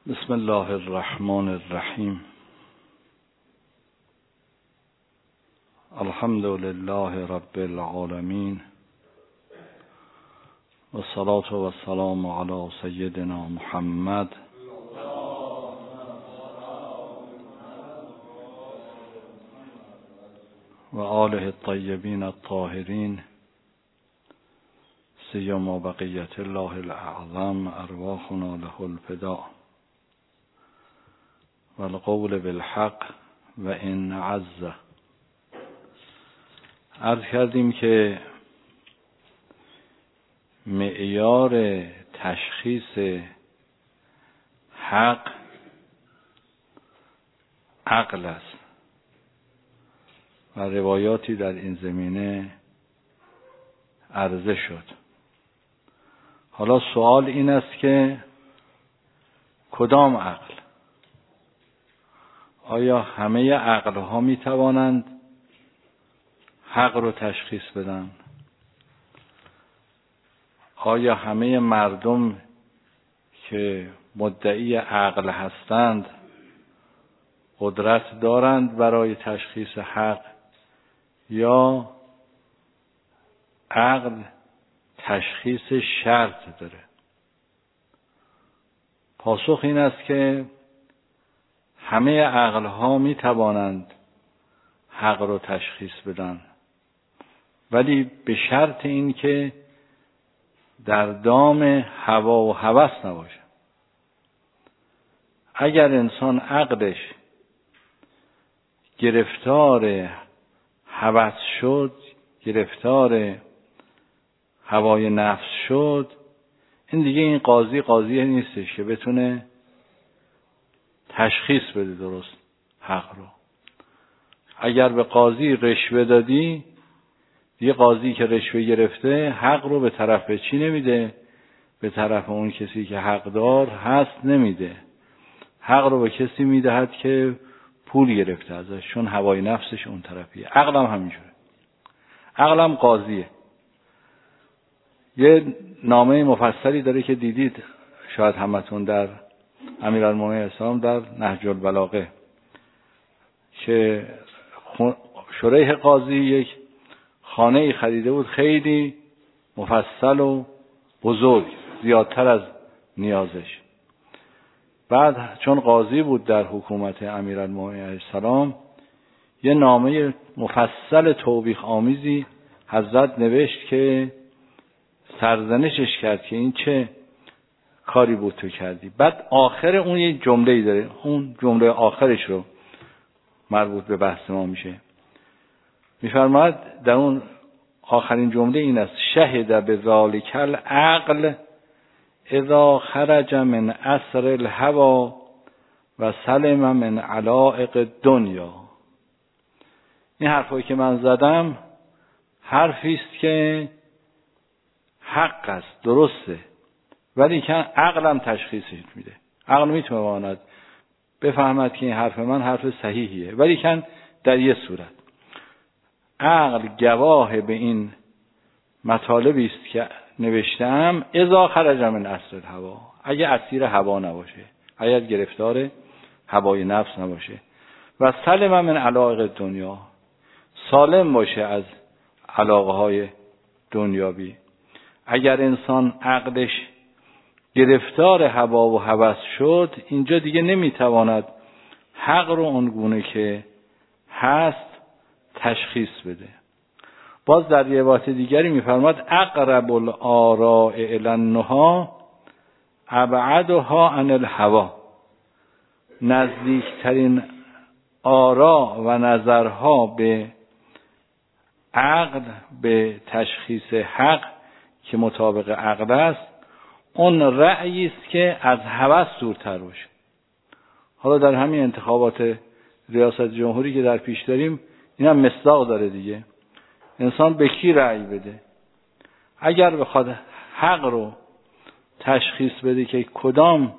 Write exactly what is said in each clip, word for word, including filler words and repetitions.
بسم الله الرحمن الرحیم. الحمد لله رب العالمین و الصلاة و السلام علی سیدنا محمد و آله الطیبین الطاهرین سیما بقیت الله الاعظم ارواحنا له الفداء و القول بالحق و ان عز. عرض کردیم که معیار تشخیص حق عقل است و روایاتی در این زمینه عرضه شد. حالا سوال این است که کدام عقل؟ آیا همه عقل ها می توانند حق رو تشخیص بدن؟ آیا همه مردم که مدعی عقل هستند قدرت دارند برای تشخیص حق، یا عقل تشخیص شرط داره؟ پاسخ این است که همه عقل ها می توانند حق رو تشخیص بدن، ولی به شرط این که در دام هوا و هوس نباشه. اگر انسان عقلش گرفتار هوس شد، گرفتار هوای نفس شد، این دیگه این قاضی قاضی نیستش که بتونه تشخیص بده درست حق رو. اگر به قاضی رشوه دادی، دیگه قاضی که رشوه گرفته حق رو به طرف چی نمیده؟ به طرف اون کسی که حقدار هست نمیده. حق رو به کسی میدهد که پول گرفته ازش، چون هوای نفسش اون طرفیه. عقلم همینجوره. عقلم قاضیه. یه نامه مفصلی داره که دیدید شاید همتون در امیرالمومنین اسلام در نهج البلاغه، که شریح قاضی یک خانه ای خریده بود خیلی مفصل و بزرگ، زیادتر از نیازش. بعد چون قاضی بود در حکومت امیرالمومنین علیه السلام، یه نامه مفصل توبیخ آمیزی حضرت نوشت که سرزنشش کرد که این چه کاری بود تو کردی. بعد آخر اون یه جمله‌ای داره، اون جمله آخرش رو مربوط به بحث ما میشه. میفرماید در اون آخرین جمله این است: شهد بذالک العقل اذا خرج من اثر الهوى و سلم من علائق دنیا. این حرفایی که من زدم حرفی است که حق است، درسته، ولی که عقلم تشخیصش میده. عقل میتواند بفهمد که این حرف من حرف صحیحیه، ولی که در یه صورت عقل گواه به این مطالبی است که نوشتم اذا خرج من اثر الهوا، اگه اسیر هوا نباشه، اگه گرفتار هوای نفس نباشه، و سلم من علائق دنیا، سالم باشه از علاقه های دنیاوی. اگر انسان عقلش گرفتار هوا و هوس شد، اینجا دیگه نمیتواند حق رو اونگونه که هست تشخیص بده. باز در روایت دیگری میفرماد اقرب الاراء الی النهی ابعدها عن الهوى. نزدیکترین آراء و نظرها به عقل، به تشخیص حق که مطابق عقل است، اون رأیی است که از هوس دورتر باشه. حالا در همین انتخابات ریاست جمهوری که در پیش داریم، این هم مصداق داره دیگه. انسان به کی رأی بده؟ اگر بخواد حق رو تشخیص بده که کدام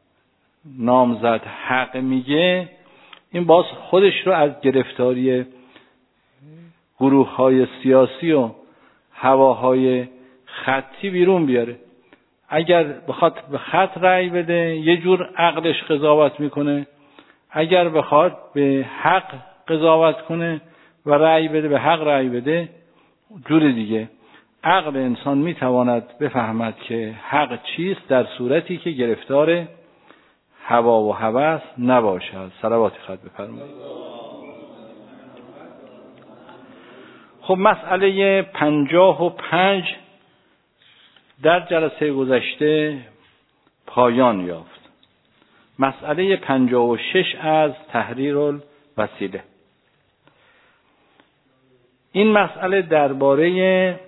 نامزد حق میگه، این باز خودش رو از گرفتاری گروه‌های سیاسی و هواهای خطی بیرون بیاره. اگر بخواد به خط رأی بده یه جور عقلش قضاوت میکنه، اگر بخواد به حق قضاوت کنه و رأی بده، به حق رأی بده جور دیگه. عقل انسان میتواند بفهمد که حق چیست در صورتی که گرفتار هوا و هوس نباشد. صلوات خط بفرمایید. خب مسئله پنجاه و پنج در جلسه گذشته پایان یافت. مسئله پنجاه و شش از تحریر الوسیله. این مسئله درباره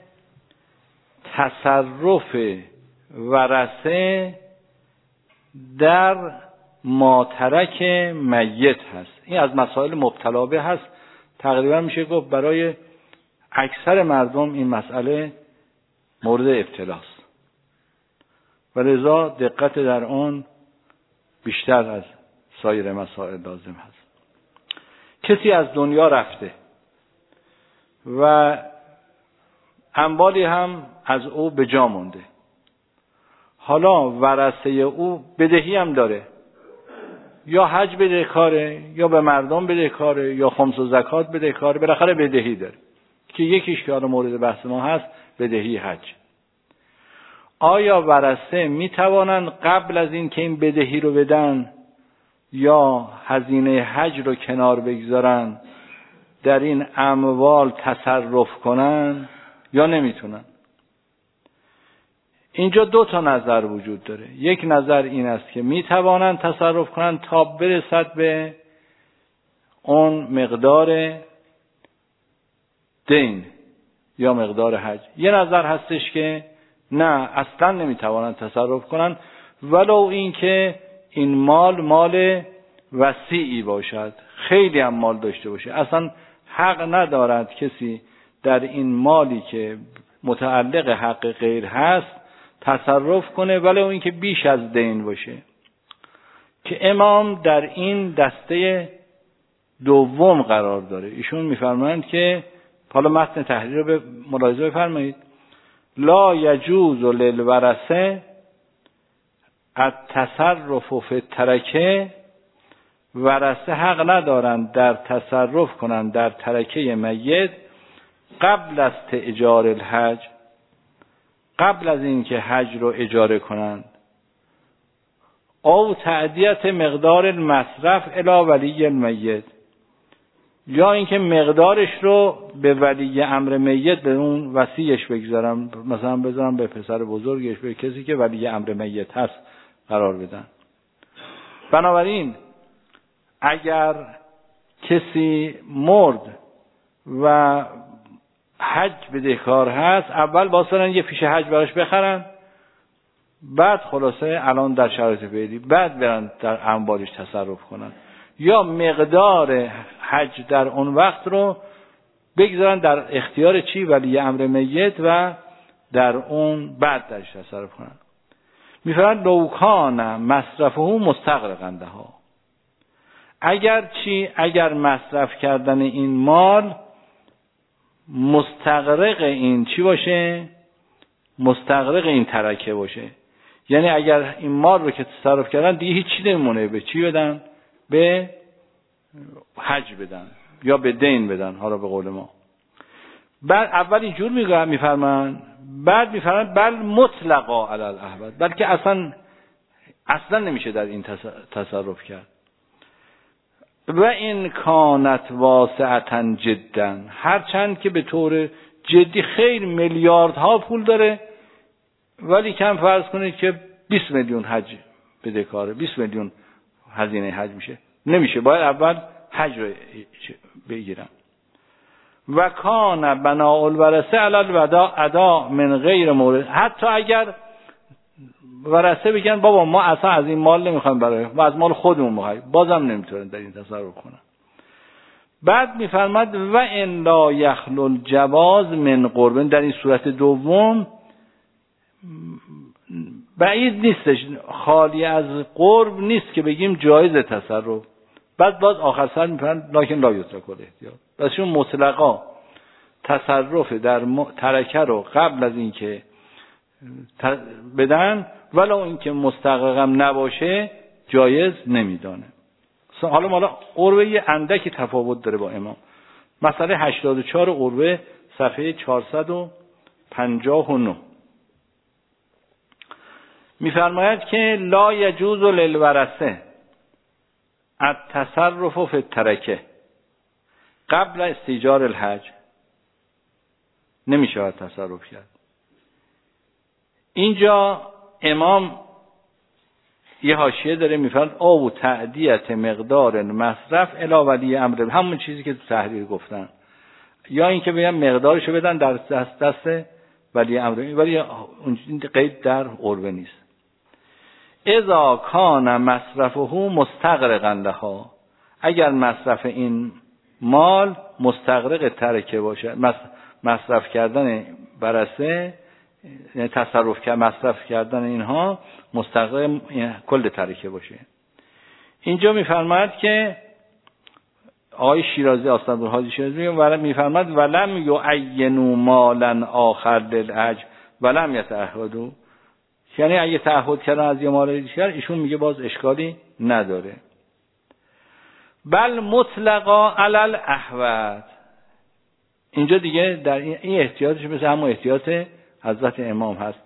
تصرف ورثه در ماترک میت هست. این از مسائل مبتلا به هست. تقریبا میشه گفت برای اکثر مردم این مسئله مورد ابتلاست و لذا دقت در آن بیشتر از سایر مسائل لازم هست. کسی از دنیا رفته و اموالی هم از او به جا مونده. حالا ورثه او بدهی هم داره، یا حج بدهکاره، یا به مردم بدهکاره، یا خمس و زکات بدهکاره، بالاخره بدهی داره که یکیش که حالا مورد بحث ما هست بدهی حج. آیا ورثه می توانند قبل از این که این بدهی رو بدن یا هزینه حج رو کنار بگذارن در این اموال تصرف کنن یا نمیتونن؟ اینجا دو تا نظر وجود داره. یک نظر این است که می توانند تصرف کنن تا برسد به اون مقدار دین یا مقدار حج. یه نظر هستش که نه، اصلا نمی توانند تصرف کنن ولو این که این مال مال وسیعی باشد، خیلی هم مال داشته باشه، اصلا حق ندارد کسی در این مالی که متعلق حق غیر هست تصرف کنه ولو این که بیش از دین باشه. که امام در این دسته دوم قرار داره. ایشون میفرمایند که حالا متن تحریر رو به ملاحظه بفرمایید. لا یجوز للورثه التصرف فی الترکه، ورثه حق ندارند در تصرف کنند در ترکه میت قبل از اجاره الحج، قبل از اینکه حج رو اجاره کنند، او تعدیت مقدار المصرف الی ولی المیت، یا اینکه مقدارش رو به ولی امر میت، به اون وصیش بگذارم، مثلا بذارم به پسر بزرگش، به کسی که ولی امر میت هست قرار بدن. بنابراین اگر کسی مرد و حج بدهکار هست، اول باید یه پیش حج براش بخرن، بعد خلاصه الان در شرایط فعلی بعد برن در اموالش تصرف کنن، یا مقدار حج در اون وقت رو بگذارن در اختیار چی؟ ولی امر میت و در اون بعد درش تصرف کنن. میفرماید لوکان مصرفه مستغرقنده ها، اگر چی؟ اگر مصرف کردن این مال مستغرق این چی باشه؟ مستغرق این ترکه باشه. یعنی اگر این مال رو که تصرف کردن دیگه هیچی نمیمونه، به چی بدن؟ به حج بدن یا به دین بدن، حالا به قول ما. بعد اول اینجور میگه میفرمان، بعد میفرمان بل مطلقا علی الاحوال، بلکه اصلا اصلا نمیشه در این تصرف کرد. و این کانت واسعتن جدا، هرچند که به طور جدی خیلی میلیاردها پول داره، ولی کم فرض کنید که بیست میلیون حج بدهکاره، بیست میلیون هزینه حج میشه، نمیشه، باید اول حج رو بگیرن. و کان بناء الورثه علی الوداع ادا من غیر مورد، حتی اگر ورثه بگن بابا ما اصلا از این مال نمیخوایم، برای ما از مال خودمون میخوایم، بازم نمیتونن در این تصرف کنن. بعد میفرماد و ان لا یخلو الجواز من قرب، در این صورت دوم بعید نیستش، خالی از قرب نیست که بگیم جایز تصرف. بعد باز آخر سر میفرماد لکن لا یترک الاحتیاط، بسشون مطلقا تصرف در ترکه رو قبل از اینکه بدن، ولو اینکه مستغرقم نباشه جایز نمیدانه. حالا مالا عروه اندکی تفاوت داره با امام. مسئله هشتاد و چهار عروه صفحه چهارصد و پنجاه و نه میفرماید که لا یجوز للورثه التصرف فی الترکه قبل استیجار الحج. نمیشه تصرف کرد. اینجا امام یه حاشیه داره میفرماید او تعدیت مقدار مصرف الی ولی امر، همون چیزی که تو تحریر گفتن، یا اینکه بگم مقدارشو بدن در دست دست ولی امر، ولی اون قید در عروه نیست. اذا کان مصرفه مستغرقا لها، اگر مصرف این مال مستغرق ترکه باشه، مصرف کردن برسه، یعنی تصرف کردن مصرف کردن اینها مستغرق کل ترکه باشه. اینجا میفرماید که آقای شیرازی اسدالحادی شیرازی میفرماید ولم یعینوا مالا آخر للحج ولم یتعهدوا، یعنی اگه تعهد کردن از یه مال دیگر ایشون میگه باز اشکالی نداره. بل مطلقا علی الاحوط، اینجا دیگه در این احتیاطش مثل همون احتیاط حضرت امام هست.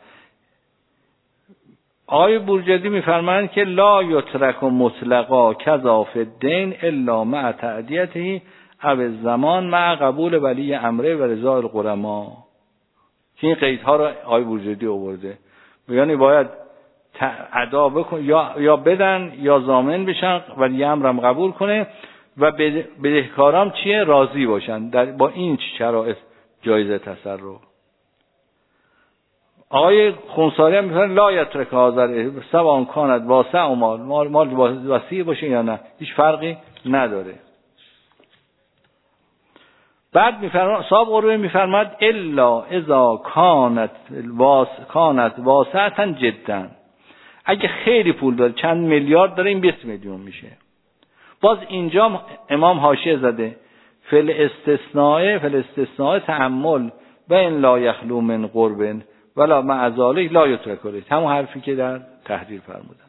آقای بورجردی میفرمایند که لا یترک مطلقا کذا فی الدین الا مع تعدیته او الزمان مع قبول ولی امره و رضا القرما. که این قیدها رو آقای بورجردی آورده، یعنی باید ادا بکن یا یا بدن یا ضامن بشن ولی امرم قبول کنه و بدهکارام چیه راضی باشن. در با این شرایط جایزه تصرف. آقای خونساری هم میگن لا یترک حاضر سواء کانت واسع و مال مال مال وسیع باشه یا نه هیچ فرقی نداره. بعد میفرماد صاحب قروه میفرماد الا اذا کانت واس کانت واسعا جدا، اگه خیلی پول داره چند میلیارد داره این بیست میلیون میشه. باز اینجا امام حاشیه زده فل استثناء فل استثناء تأمل و ان لا یخلو من قرب ولا مع ذلک لا یترک، همون حرفی که در تحریر فرمودن.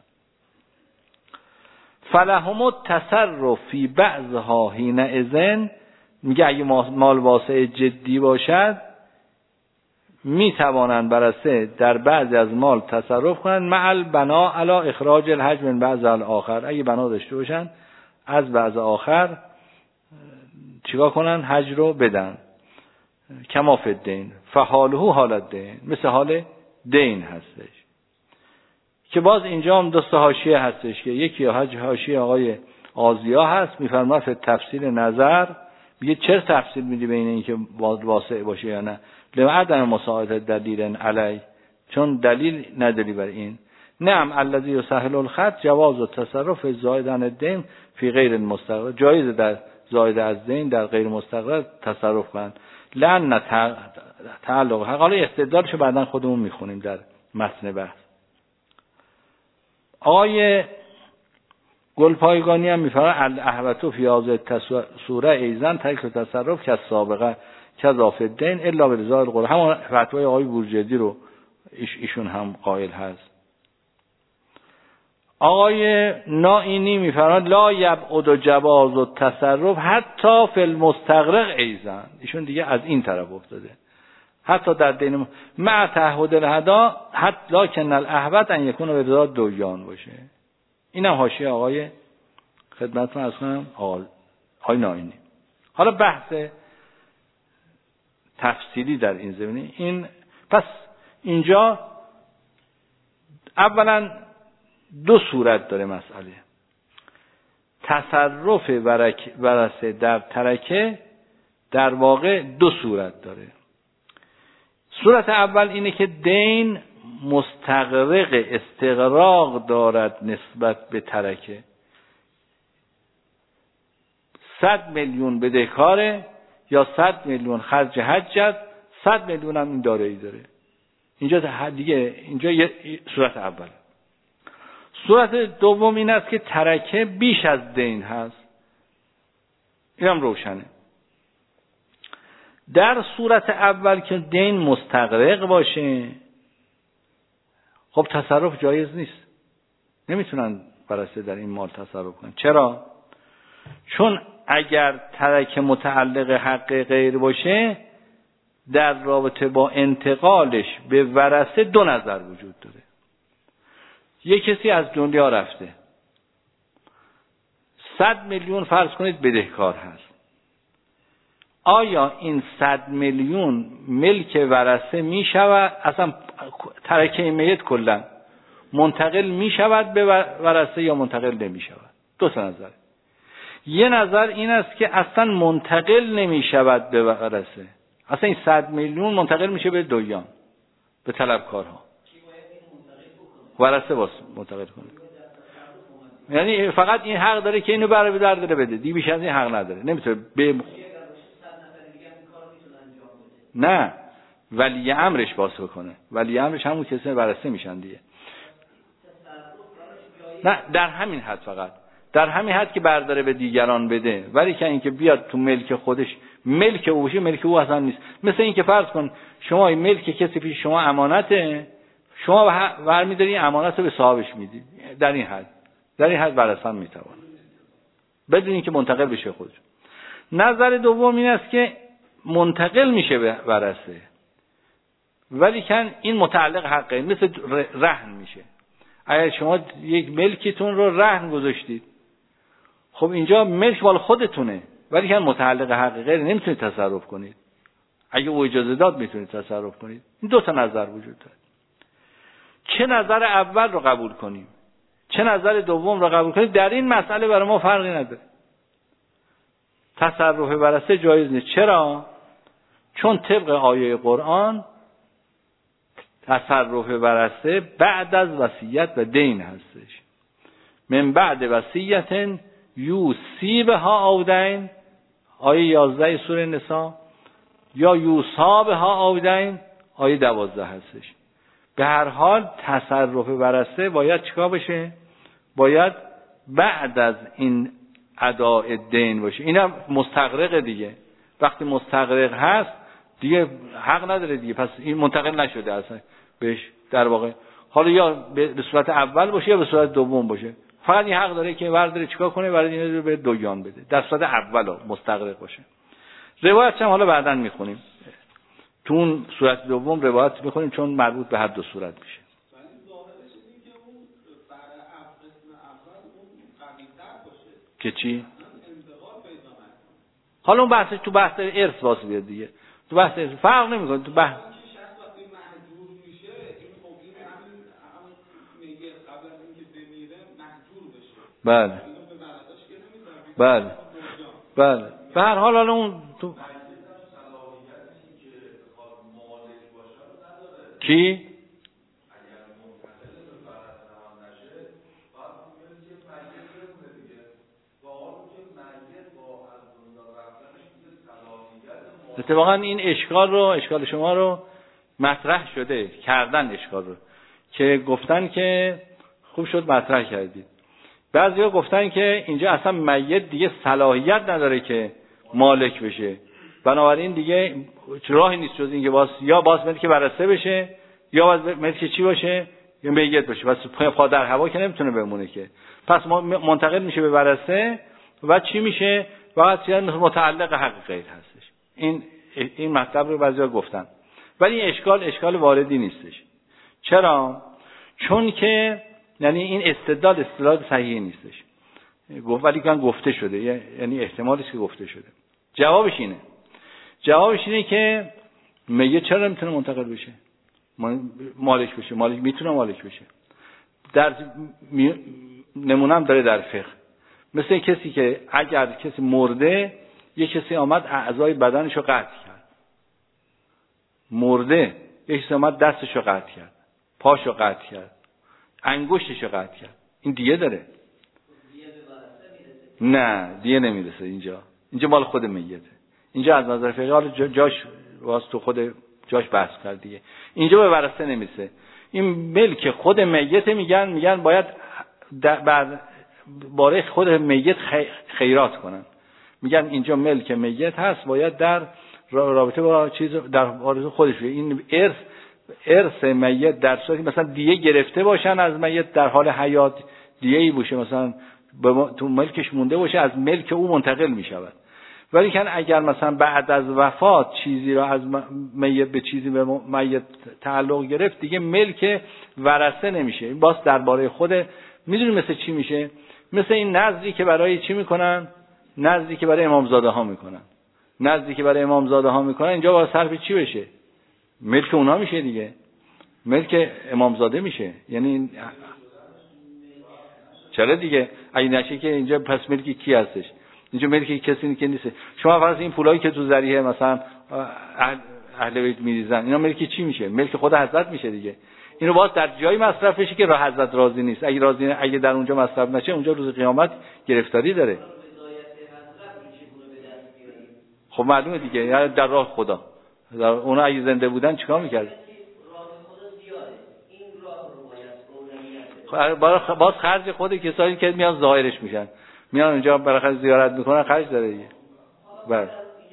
فلهم التصرف فی بعضها حینئذ، میگه اگه مال واسع جدی باشد می توانند برسه در بعضی از مال تصرف کنند مع البنا علی اخراج الحج من بعض الاخر، اگه بنا داشته باشن از بعض آخر چیکار کنن حج رو بدن. کما فی الدین فحاله حالت دین، مثل حال دین هستش. که باز اینجا هم دو تا حاشیه هستش که یکی حج حاشیه آقای آزیا هست میفرماد فی تفصیل نظر، میگه چرا تفصیل میدی بین اینکه واسع باشه یا نه؟ لعدم مساعدت دلیل علی، چون دلیل نداری بر این. نعم الذی یسهل الخط جواز التصرف زائد عن الدین فی غیر المستغرق، جایز در زائد از دین در غیر مستغرق تصرف کنن. لأن تعلق حق، حالا استدلالشو بعداً خودمون میخونیم در متن بحث. آقای گلپایگانی هم میفرماید الاحوط فی هذه الصوره ایزن ترک تصرف که سابقه کذا فی الدین الا برضا القرآن، همون فتوای آقای بورجردی رو ایشون هم قائل هست. آقای نائینی میفرماید لا یبعد جواز التصرف حتی فی المستغرق ایزن، ایشون دیگه از این طرف افتاده حتی در دین مع تعهد الهدا حتی لکن الاحوط ان یکون برضا دویان باشه. اینم حاشیه آقای خدمتتون از کنم آقای نائینی. حالا بحث تفصیلی در این زمینه این. پس اینجا اولا دو صورت داره مسئله. تصرف ورثه در ترکه در واقع دو صورت داره. صورت اول اینه که دین مستغرق استغراق دارد نسبت به ترکه. صد میلیون بدهکاره یا صد میلیون خرج حجت، صد میلیون هم این دارایی داره. اینجا دیگه اینجا یه صورت اول. صورت دوم این است که ترکه بیش از دین هست. اینم روشنه. در صورت اول که دین مستغرق باشه خب تصرف جایز نیست، نمیتونن ورثه در این مال تصرف کنن. چرا؟ چون اگر ترک متعلق حق غیر باشه، در رابطه با انتقالش به ورثه دو نظر وجود داره. یک کسی از دنیا رفته، صد میلیون فرض کنید بدهکار هست. آیا این صد میلیون ملک ورثه می شود؟ اصلا ترکه میت کلا منتقل می شود به ورثه یا منتقل نمی شود؟ دو تا نظر. یه نظر این است که اصلا منتقل نمی شود به ورثه، اصلا این صد میلیون منتقل میشه به دویان، به طلبکارها. ورثه واسه منتقل کنه، یعنی فقط این حق داره که اینو برای در داره بده، دی بیش از این حق نداره. نمیتونه به نه ولی امرش باز بکنه. ولی امرش همون کسی ورثه میشن دیگه. نه در همین حد، فقط در همین حد که برداره به دیگران بده، ولی که اینکه بیاد تو ملک خودش، ملک او باشه، ملک او اصلا نیست. مثل اینکه فرض کن شما این ملک کسی پیش شما امانته، شما برمی‌داری امانت رو به صاحبش میدی، در این حد در این حد ورثه میتوان بدون اینکه منتقل بشه خودش. نظر دوم این است که منتقل میشه به ورثه، ولی کن این متعلق حقه، مثل رهن میشه. اگر شما یک ملکتون رو رهن گذاشتید، خب اینجا ملک مال خودتونه، ولی کن متعلق حق غیر نمیتونید تصرف کنید. اگه او اجازه داد میتونید تصرف کنید. این دو تا نظر وجود داره. چه نظر اول رو قبول کنیم، چه نظر دوم رو قبول کنیم، در این مسئله برای ما فرقی نداره. تصرف ورثه جایز نیست. چرا؟ چون طبق آیه قرآن تصرف ورثه بعد از وصیت و دین هستش. من بعد وصیت یوصی بها او دین، آیه یازده سوره نساء، یا یوصا بها او دین، آیه دوازده هستش. به هر حال تصرف ورثه باید چیکار بشه؟ باید بعد از این اداء دین باشه. اینم مستغرق دیگه. وقتی مستغرق هست دیگه حق نداره دیگه، پس این منتقل نشده اصلا بهش در واقع. حالا یا به صورت اول باشه یا به صورت دوم باشه، فقط این حق داره که برداره چیکار کنه، برای این رو به دویان بده. در صورت اول مستغرق باشه. روایت هم حالا بعداً میخونیم، تو اون صورت دوم روایت میخونیم چون مربوط به هر دو صورت میشه. که چی؟ حالا اون بحث تو بحث ارث واسه بیاد دیگه. تو بحث ارث فرق نمیکنه. تو بحث بله بله بله. به هر حال حالا اون تو کی؟ اتفاقا این اشکال رو اشکال شما رو مطرح شده کردن، اشکال رو که گفتن که خوب شد مطرح کردید. بعضیا گفتن که اینجا اصلا میت دیگه صلاحیت نداره که مالک بشه، بنابراین دیگه راهی نیست جز اینکه باز یا باز ملک ورثه بشه یا باز ملک چی باشه، یا میت باشه. بس پا در هوا که نمیتونه بمونه که، پس منتقل میشه به ورثه و چی میشه؟ فقط متعلق حق غیر هستش. این این مطلب رو بعضیا گفتن، ولی این اشکال اشکال واردی نیستش. چرا؟ چون که یعنی این استدلال استدلال صحیحی نیستش. گفت ولی کان گفته شده، یعنی احتمالی که گفته شده. جوابش اینه جوابش اینه که میت چرا نمیتونه منتقل بشه؟ مالک بشه. مالک میتونه مالک بشه. در نمونم داره در فقه، مثل کسی که اگر کسی مرده، یک کسی آمد اعضای بدنشو قطع کرد، مرده، یک کسی آمد دستشو قطع کرد، پاشو قطع کرد، انگشتشو قطع کرد، این دیه داره؟ نه دیه نمیرسه. اینجا اینجا مال خود میته. اینجا از نظر فقهی حالا جاش واسه تو خود جاش بحث کرد دیگه. اینجا به ورثه نمیرسه. این ملک خود میته، میگن میگن باید بعد باره خود میت خیرات کنن. میگن اینجا ملک میت هست، باید در رابطه با چیز در وارث خودش. این ارث ارث میت در صورتی مثلا دیه گرفته باشن از میت در حال حیات، دیه ای باشه مثلا تو ملکش مونده باشه، از ملک او منتقل می شود. ولی که اگر مثلا بعد از وفات چیزی را از میت به چیزی به میت تعلق گرفت، دیگه ملک ورثه نمیشه. این باز درباره خود میدونی مثل چی میشه؟ مثل این نذری که برای چی میکنن؟ نذری که برای امامزاده ها میکنن. نذری که برای امامزاده ها میکنن اینجا باید صرف چی بشه؟ ملک اونا میشه دیگه، ملک امامزاده میشه. یعنی چرا دیگه؟ اگه نشه که اینجا پس ملکی کی هستش؟ اینجا ملکی کسی که نیست. شما فرض این پولایی که تو ذریعه مثلا اهل, اهل بیت میریزن، اینا ملکی چی میشه؟ ملک خود حضرت میشه دیگه. اینو باز در جایی مصرف بشه که راه حضرت راضی نیست. اگه راضی اگه در اونجا مصرف نشه، اونجا روز قیامت گرفتاری داره. خب معلومه دیگه، یعنی در راه خدا. در اونا اگه زنده بودن چیکار میکرد؟ باز خرج خود کسایی که میان ظاهرش میشن، میان اونجا بالاخره زیارت میکنن، خرج داره دیگه. بله.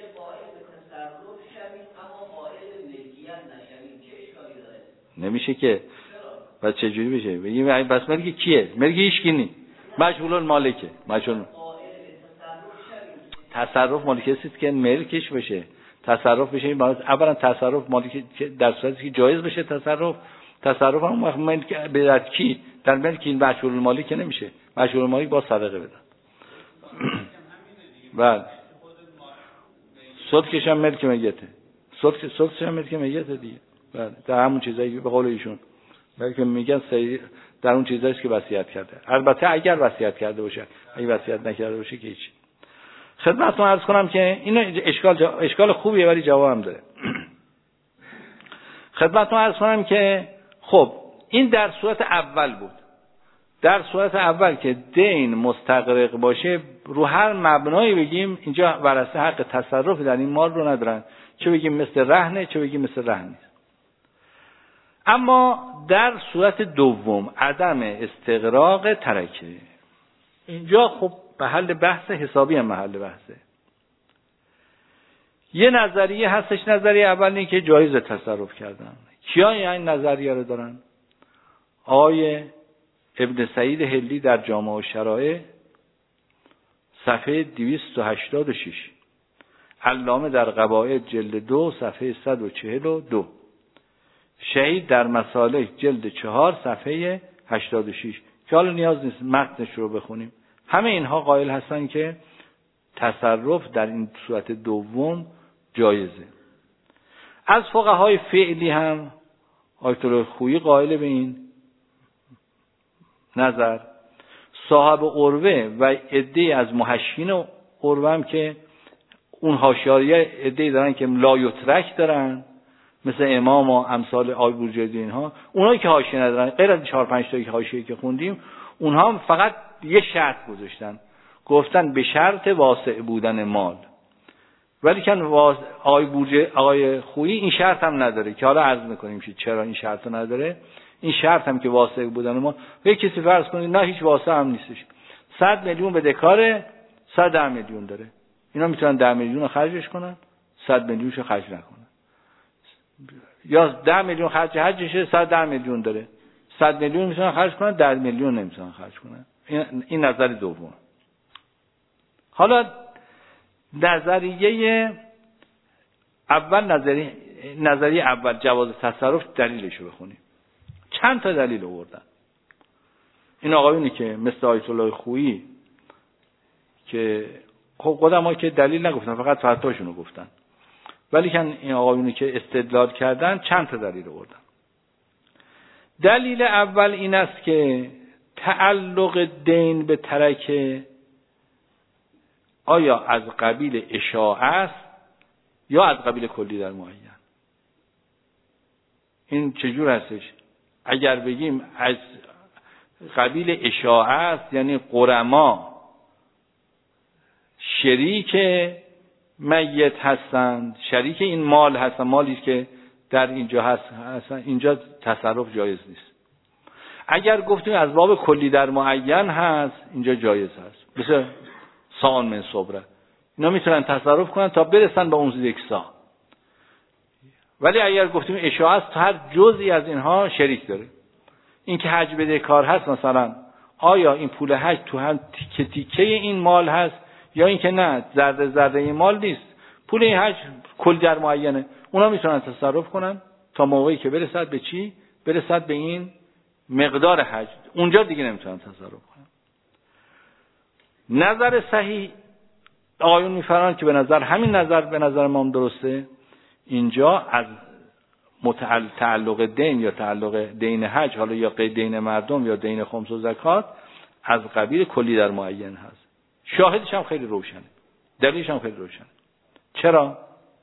نمیشه که. پس چه جوری بشه؟ بگیم پس ملک کیه؟ ملک هیچ کی نیست. مجهول المالکه. مجهول. تصرف مال کسی است که ملکش بشه. تصرف بشه این باید اولا تصرف مالک در صورتی که جایز بشه تصرف. تصرف هم وقت ملک به کی؟ در ملک این مجهول المالک نمیشه. مجهول المالک با صدقه بدن. بله. صدقش هم ملک میته. صدق صدقش هم ملک میته دیگه. بله. در همون چیزایی به قول ایشون بلکه میگن در اون چیزایی که وصیت کرده. البته اگر وصیت کرده باشه، اگه وصیت نکرده باشه که هیچ. خدمتتون عرض کنم که این اشکال اشکال خوبیه ولی جواب هم داره. خدمتتون عرض کنم که خب این در صورت اول بود. در صورت اول که دین مستغرق باشه، رو هر مبنایی بگیم اینجا ورثه حق تصرف در این مال رو ندارن، چه بگیم مثل رهنه، چه بگیم مثل رهن نیست. اما در صورت دوم عدم استغراق ترکه، اینجا خب محل بحث حسابی هم محل بحثه. یه نظریه هستش، نظریه اول اینه که جایز تصرف کردن. کیا این نظریه رو دارن؟ آقای ابن سعید هلی در جامع الشرائع صفحه دویست و هشتاد و شش، علامه در قواعد جلد دو صفحه صد و چهل و دو، شهید در مسالک جلد چهار صفحه هشتاد و شش که حالا نیاز نیست متنش رو بخونیم. همه اینها قائل هستن که تصرف در این صورت دوم جایزه. از فقهای فعلی هم آیت الله خویی قائل به این نظر. صاحب عروه و عده‌ای از محشین عروه هم که اون حاشیه عده‌ای دارن که لا یترک دارن، مثل امام و امثال آی بورجردی اینها، اونایی که حاشیه ندارن غیر از چهار پنج تا حاشیه که خوندیم، اونها هم فقط یه شرط گذاشتن، گفتن به شرط واسع بودن مال. ولی که آقای بورجه آقای خویی این شرط هم نداره که حالا عرض میکنیم که چرا این شرط نداره. این شرط هم که واسع بودن مال، یک کسی فرض کنید نه هیچ واسع هم نیستش، صد میلیون بدهکاره، صد ده میلیون داره، اینا میتونن ده میلیون رو خرجش کنن، صد میلیونش رو خرج نکنن. یا ده میلیون خرج حجشه، صد ده میلیون داره، صد میلیون میتونن خرج کنن، ده میلیون نمیتونن خرج کنن. این, این نظر دوم. حالا نظریه اول، نظریه نظریه اول جواز تصرف، دلیلش رو بخونیم. چند تا دلیل آوردن این آقایونی که مثل آیت الله خویی که خب قدما که دلیل نگفتن، فقط فتواشون رو گفتن، ولی که این آقایونی که استدلال کردن چند تا دلیل آوردن. دلیل اول این است که تعلق دین به ترکه آیا از قبیل اشاعه است یا از قبیل کلی در معین. این چجور هستش؟ اگر بگیم از قبیل اشاعه است، یعنی قرما شریک میت هستند، شریک این مال هستند، مالی که در اینجا هست هستند، اینجا تصرف جایز نیست. اگر گفتیم از باب کلی در معین هست، اینجا جایز هست. مثل سان من صبره، اینا میتونن تصرف کنن تا برسن به اون یک سا. ولی اگر گفتیم اشاعه است، هر جزئی از اینها شریک داره. این که حج بده کار هست مثلا، آیا این پول حج تو هم تیکه تیکه این مال هست یا این که نه ذره ذره این مال نیست، پول این حج کل در معینه، اونا میتونن تصرف کنن تا موقعی که برسد به چی؟ برسد به این مقدار حج، اونجا دیگه نمیتونن تصرف کنن. نظر صحیح آقایون میفرمایند که به نظر همین نظر به نظر ما هم درسته، اینجا از متعلق دین یا تعلق دین حج، حالا یا قید دین مردم یا دین خمس و زکات، از قبیل کلی در معین هست. شاهدش هم خیلی روشنه، دلیلش هم خیلی روشنه. چرا؟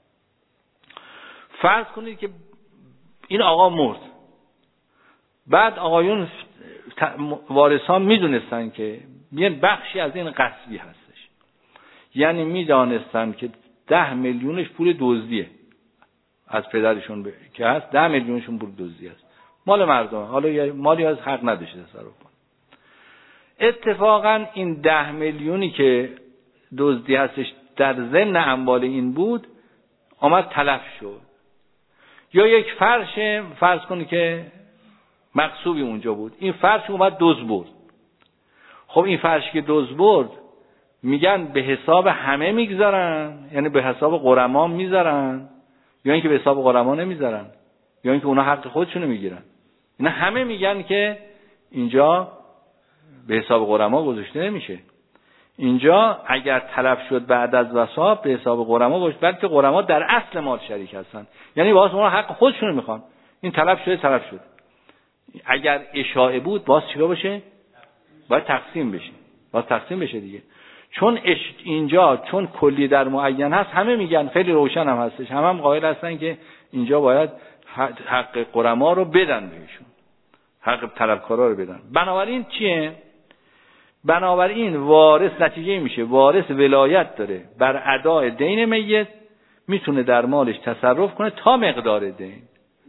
فرض کنید که این آقا مرد، بعد آقایون وارثان میدونستن که بیان بخشی از این غصبی هستش، یعنی میدانستن که ده میلیونش پول دزدیه از پدرشون ب... که هست، ده میلیونشون پول دزدی است، مال مردم، حالا مالی از حق نداشته تصرف کنه. اتفاقا این ده میلیونی که دزدی هستش در ضمن اموال این بود، آمد تلف شد. یا یک فرش فرض کنی که مغصوبی اونجا بود، این فرش اومد دزد برد. خب این فرش که دزد برد میگن به حساب همه میگذارن، یعنی به حساب غرما میذارن، یا اینکه به حساب غرما نمیذارن، یا اینکه اونا حق خودشونو میگیرن. اینا همه میگن که اینجا به حساب غرما گذاشته نمیشه. اینجا اگر تلف شد بعد از وصا به حساب غرما گذاشته، بلکه غرما در اصل مال شریک هستن، یعنی واسه اونا حق خودشونو میخوان. این تلف شده تلف شد. اگر اشاعه بود باز چیکار بشه؟ باید تقسیم بشه. باید تقسیم بشه دیگه. چون اینجا چون کلی در معین هست، همه میگن، خیلی روشن هم هستش، همه هم قائل هستن که اینجا باید حق غرما رو بدن بهشون، حق طلبکارا رو بدن. بنابراین چیه؟ بنابراین وارث نتیجه میشه وارث ولایت داره بر ادای دین میت، میتونه در مالش تصرف کنه تا مقدار دین.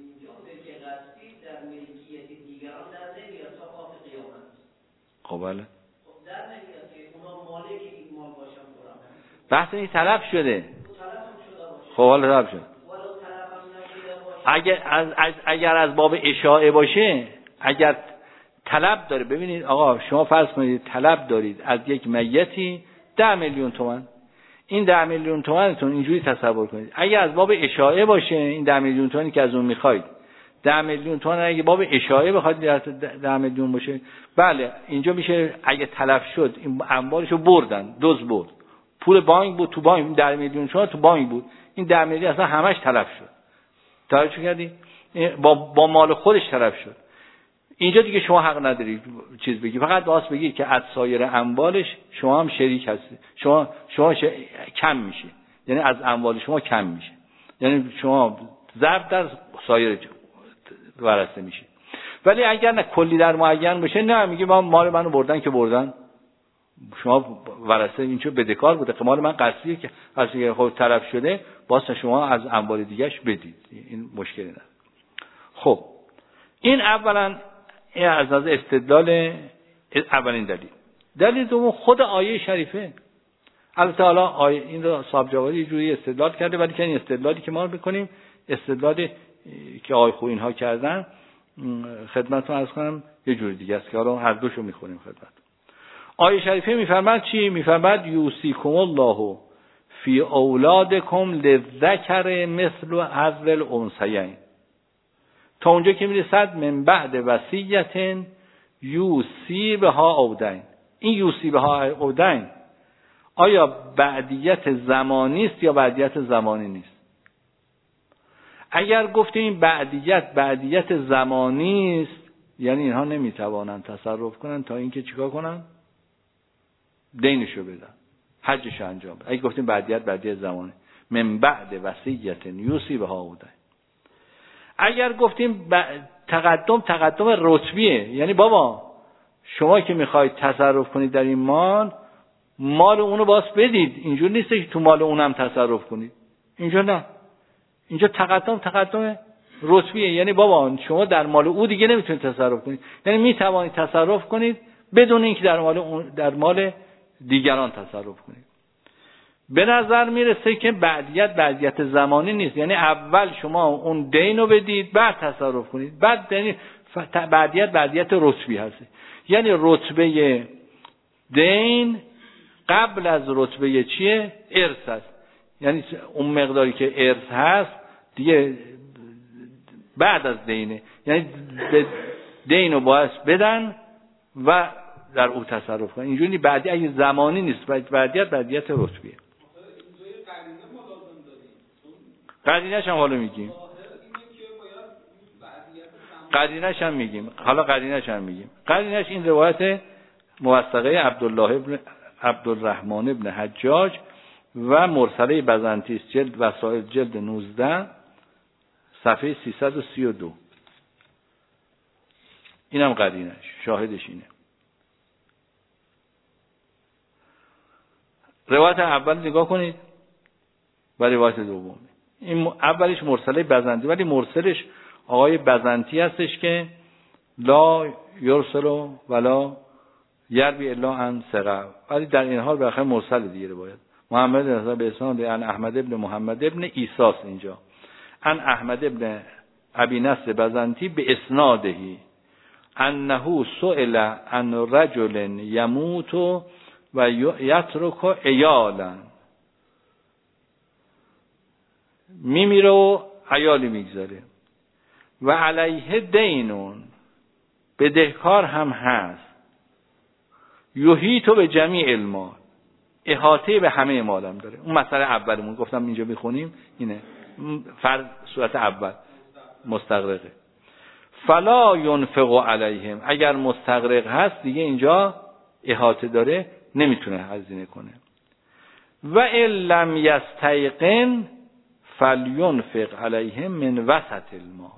خب بله، بحث این طلب شده. خب حالا طلب شد. اگر از, از اگر از باب اشاعه باشه، اگر طلب داره، ببینید آقا شما فرض کنید طلب دارید از یک میتی ده میلیون تومان، این ده میلیون تومانتون اینجوری تصور کنید، اگر از باب اشاعه باشه این ده میلیون تومانی که از اون میخواید، ده میلیون تومان اگه باب اشاعه بخواد ده میلیون باشه، بله اینجا میشه اگه تلف شد این اموالشو بردن، دزد برد، پول بانک بود تو بانک، ده میلیون شما تو بانک بود، این ده میلیون اصلا همش تلف شد. توجه کردی؟ با با مال خودش تلف شد. اینجا دیگه شما حق نداری چیز بگی، فقط واسه بگی که از سایر اموالش شما هم شریک هستی، شما شما ش... کم میشه، یعنی از اموال شما کم میشه، یعنی شما ضرب در سایر ورثه میشه. ولی اگر نه کلی در معین بشه، نه میگه ما مال منو بردن که بردن، شما ورثه اینجا بدهکار بوده، که مال من قصدیه که اصلا خود طرف شده، واسه شما از اموال دیگه‌اش بدید، این مشکلی نداره. خب این اولا این از نظر استدلال اولین دلیل. دلیل دوم خود آیه شریفه. البته حالا آیه این رو صاحب جوادی یه جوری استدلال کرده، ولی که این استدلالی که ما رو بکنیم استدلالی که آیه خو اینها کردن خدمتتون عرض کنم یه جوری دیگه است که حالا هر دوشو میخونیم خدمت. آیه شریفه میفرماد چی؟ میفرماد یوصیکم الله فی اولادکم للذکر مثل حظ الانثیین، تا اونجا که میرسد من بعد وصیت یوصی بها او دین. این یوصی بها او دین آیا بعدیت زمانی است یا بعدیت زمانی نیست؟ اگر گفتیم بعدیت بعدیت زمانی است، یعنی اینها نمیتوانند تصرف کنن تا اینکه چیکار کنن؟ دینشو بدن، حجشو انجام بدن. اگه گفتیم بعدیت بعدیت زمانی، من بعد وصیت یوصی بها او دین. اگر گفتیم ب... تقدم تقدم رتبیه، یعنی بابا شما که میخواید تصرف کنید در این مال، مال اونو باز بدید، اینجور نیست که تو مال اونم تصرف کنید، اینجا نه، اینجا تقدم تقدم رتبیه، یعنی بابا شما در مال او دیگه نمیتونید تصرف کنید، یعنی میتوانید تصرف کنید بدون اینکه در مال اون در مال دیگران تصرف کنید. به نظر میرسه که بعدیت بعدیت زمانی نیست، یعنی اول شما اون دین رو بدید بعد تصرف کنید، بعد یعنی بعدیت بعدیت رتبی هست، یعنی رتبه دین قبل از رتبه چیه؟ ارث هست، یعنی اون مقداری که ارث هست دیگه بعد از دینه، یعنی دین رو باید بدن و در او تصرف کنن. اینجوری بعدی اگه زمانی نیست، بعدیت بعدیت رتبیه. قرینش هم حالا میگیم، قرینش هم میگیم حالا قرینش هم میگیم قرینش این روایت موثقه عبدالله ابن عبدالرحمن ابن حجاج و مرسله بزنطی جلد وسائل جلد نوزده صفحه سیصد و سی و دو. اینم قرینش، شاهدش اینه. روایت اول نگاه کنید و روایت دوم. این اولیش مرسله بزنطی، ولی مرسلش آقای بزنطی هستش که لا یرسل ولا یروی الا عن ثقه، ولی در این حال بالاخره مرسل دیگه روایت. محمد بن به اسناد عن احمد ابن محمد ابن عیسی اینجا، عن احمد ابن ابی نصر بزنطی به اسنادهی انه سئل عن رجل یموت و یترک عیالا، میمیره و عیالی میگذاره و علیه دینون، بدهکار هم هست، یحیط به جمیع المال، احاطه به همه مالم داره. اون مسئله اولمون گفتم اینجا میخونیم اینه، فرض صورت اول مستغرقه. فلا ينفق علیهم، اگر مستغرق هست دیگه اینجا احاطه داره نمیتونه هزینه کنه. و ان لم یستیقن فلینفق علیهم من وسط المال،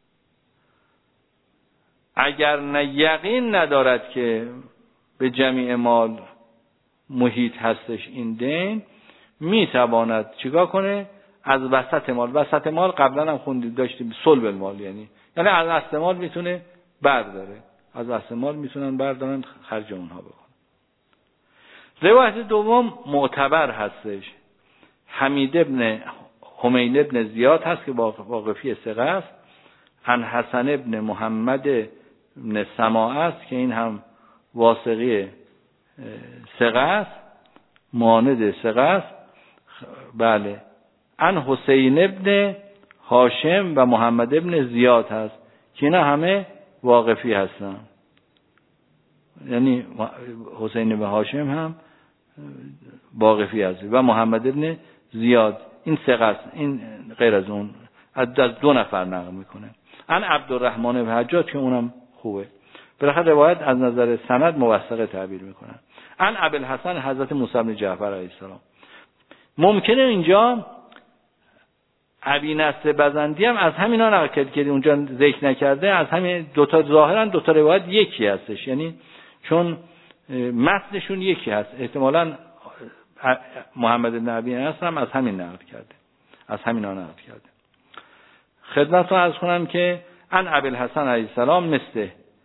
اگر نه یقین ندارد که به جمیع مال محیط هستش این دین، میتواند چیکار کنه؟ از وسط مال. وسط مال قبلا هم خوندید داشتیم صلب المال، یعنی یعنی از وسط مال میتونه برداره، از وسط مال میتونن بردارن خرج اونها بکنن. روایت دوم معتبر هستش، حمید ابن حمید ابن زیاد هست که واقفی ثقه است، عن حسن ابن محمد ابن سماع است که این هم واثقی ثقه است، ماند ثقه است. بله، عن حسین ابن هاشم و محمد ابن زیاد هست که اینا همه واقفی هستن، یعنی حسین ابن هاشم هم واقفی هست و محمد ابن زیاد این ثقه است، این غیر از اون از دو نفر نقل میکنه. عن عبدالرحمن ابن حجاج که اونم خوبه. بالاخره روایت از نظر سند موثقه تعبیر میکنن. عن ابوالحسن حضرت موسی بن جعفر علیه السلام. ممکنه اینجا ابی نصر بزنطی هم از همینا نقل کرد که اونجا ذکر نکرده، از همین دو تا ظاهرا دو تا روایت یکی هستش، یعنی چون متنشون یکی هست، احتمالاً محمد بن ابی نصر هم از همین نقل کرده، از همینا نقل کرده. خدمتتون عرض کنم که عن ابوالحسن علیه السلام مثل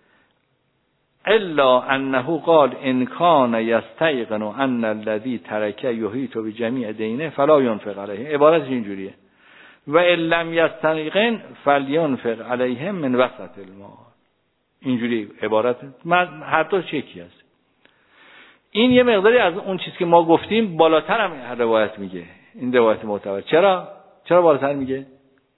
الا انه قال ان کان یستیقن ان الذی ترک یحیط بجمیع دینه فلا ينفق علیه. عبارت اینجوریه، و ان لم یستیقن فلینفق علیهم من وسط المال. اینجوری عبارت، من هر دو یکی هست. این یه مقداری از اون چیزی که ما گفتیم بالاتر هم روایت میگه، این روایت معتبر. چرا چرا بالاتر میگه؟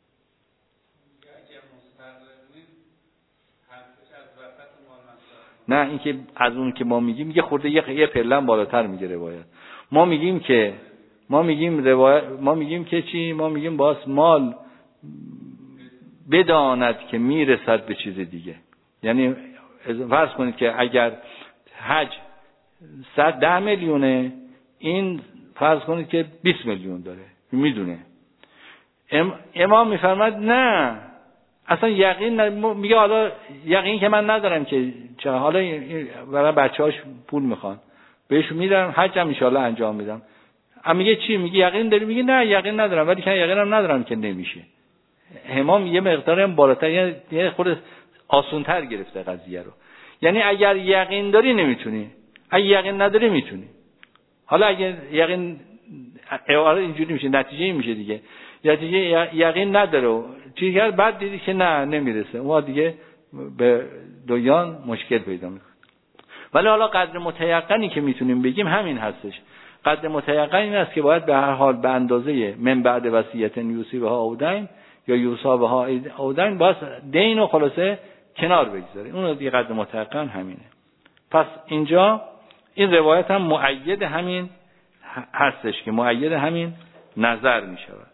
نه، این که از اون که ما میگیم یه خورده یه یه پلن بالاتر میگه روایت. ما میگیم که ما میگیم روایت ما میگیم که چی؟ ما میگیم باز مال بداند که میرسد به چیز دیگه. یعنی فرض کنید که اگر حج صد ده میلیونه، این فرض کنید که بیست میلیون داره، میدونه. ام امام میفرماد نه، اصلا یقین میگه حالا یقین که من ندارم که چه، حالا برای بچه‌هاش پول میخوان بهشون میدم، حج هم ان شاء الله انجام میدم. اما میگه چی؟ میگه یقین داری؟ میگه نه یقین ندارم، ولی که یقینم ندارم که نمیشه. امام یه مقداری هم بالاتر، یه خود آسان‌تر گرفته قضیه رو. یعنی اگر یقین داری نمیتونی، اگه یقین نداری میتونی. حالا اگه یقین عبارت اینجوری میشه، نتیجه این میشه دیگه. نتیجه یقین نداره، چیزی بعد دیدی که نه نمیرسه، اون دیگه به دویان مشکل پیدا میکنه. ولی حالا قدر متیقنی که میتونیم بگیم همین هستش. قدر متیقن این است که باید به هر حال به اندازه من بعد وصیت یوصی بها او دین یا یوصا بها او دین باز دین و خلاصه کنار بگذاریم. اون دیگه قدر متیقن همینه. پس اینجا این روایت هم مؤید همین هستش که مؤید همین نظر می شود.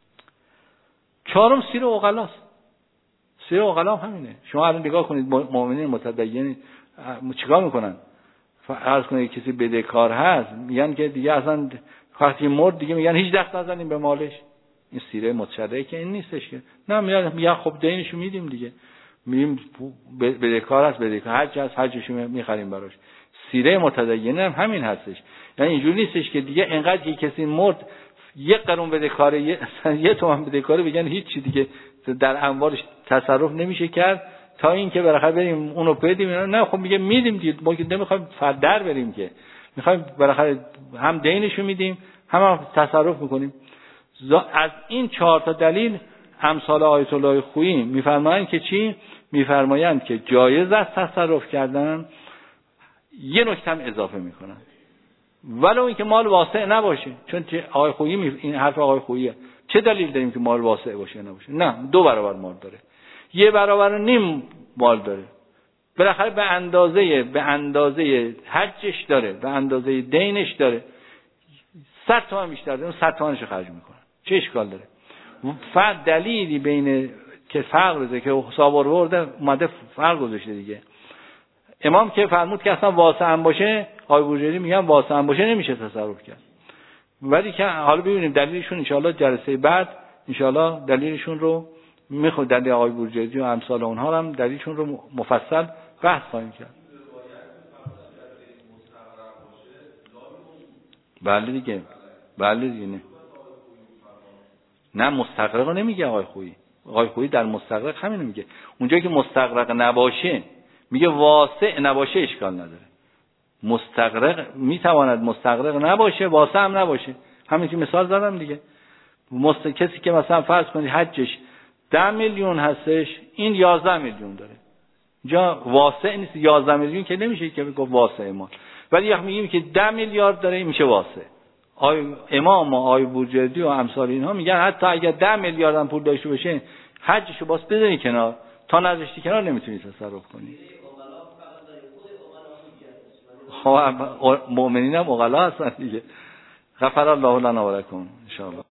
چهارم سیر عقلاست. سیر عقلا همینه. شما الان نگاه کنید مؤمنین متدین چیکار میکنن؟ فرض کنید کسی بدهکار هست، میگن که دیگه اصلا وقتی مرد دیگه میگن هیچ دست نزنیم به مالش. این سیره متشرعه که این نیستش که. نه میگن میگن خب دینشو میدیم دیگه. میگیم بدهکار است، بدهکار هر چی هست هر چیشو میخریم براش. سیره متدین هم همین هستش. یعنی اینجوری نیستش که دیگه انقدر که کسی مرد یک قرون بدهکاره یه یه تومن بدهکاره بگن هیچ چی دیگه در اموالش تصرف نمیشه کرد تا اینکه بالاخره بریم اونو بدیم. نه خب میگه میدیم دیگه، ما که نمیخوایم فردر بریم که، میخوایم بالاخره هم دینشو میدیم هم, هم تصرف میکنیم. از این چهار تا دلیل امثال آیت الله خویی میفرمایند که چی؟ میفرمایند که جایز است تصرف کردن، یه نکته هم اضافه میکنن ولو اینکه مال واسع نباشه. چون آقای خویی می... این حرف آقای خوییه. چه دلیل داریم که مال واسع باشه نباشه؟ نه، دو برابر مال داره، یه برابر نیم مال داره، بالاخره به اندازه به اندازه حجش داره، به اندازه دینش داره. صد تومن بیشتر داره، اون صد تومنشو خرج میکنه. چه اشکال داره؟ فرق دلیلی بین که فرق بزنه که حساب آورده اومده فرق گذاشته دیگه. امام که فرمود که اصلا واسع هم باشه، آقای بورجردی میگن واسع هم باشه نمیشه تصرف کرد. ولی که حالا ببینیم دلیلشون انشاءالله جلسه بعد انشاءالله دلیلشون رو میخواد، دلیل آقای بورجردی و امثال اونها هم دلیلشون رو مفصل بحث خواهیم کرد. بله دیگه، بله دیگه. نه نه مستغرق نمیگه آقای خویی. آقای خویی در مستغرق همین میگه. اونجایی که مستغرق نباشه میگه واسع نباشه اشکال نداره. مستغرق میتواند مستغرق نباشه، واسع هم نباشه. همین که مثال زدم دیگه. مست... کسی که مثلا فرض کنید حجش ده میلیون هستش، این یازده میلیون داره. جا واسع نیست، یازده میلیون که نمیشه که بگو واسع ما. ولی وقتی میگیم که ده میلیارد داره میشه واسع. آی امام و آی بورجردی و امثال اینها میگن حتی اگر ده میلیارد هم پول داشته باشه حجشو باز بذاری کنار، تا نذاشتی کنار نمیتونی تصرف کنی. خب مؤمنین هم عقلا هستن دیگه. غفر الله لنا و لکم ان شاء الله.